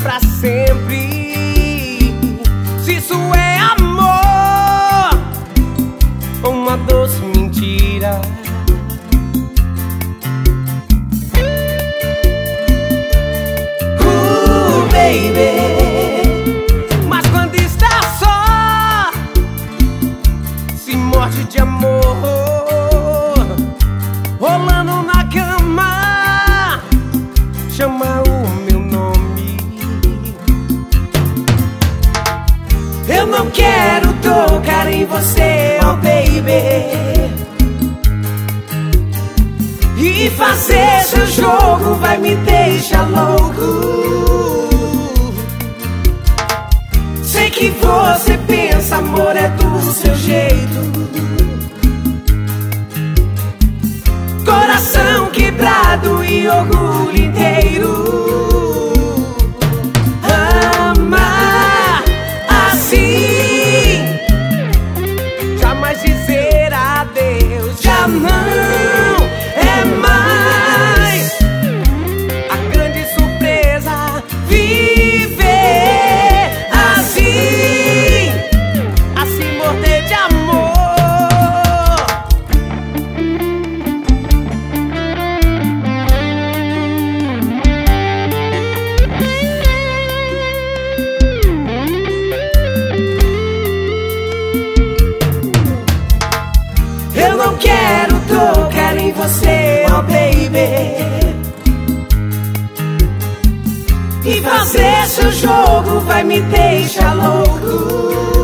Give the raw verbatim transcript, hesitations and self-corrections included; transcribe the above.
pra sempre. Se isso é amor ou uma doce mentira. Uh, baby, mas quando está só, se morde de amor, rolando na cama, chama o meu nome. Eu não quero tocar em você, oh baby, e fazer seu jogo vai me deixar louco. Sei que você pensa, amor é do seu jeito. Coração quebrado e orgulho inteiro. Amar assim, jamais dizer adeus, já não é mais a grande surpresa. Viver assim, assim morder de amor. Eu não quero tocar em você, oh baby, e fazer seu jogo vai me deixar louco.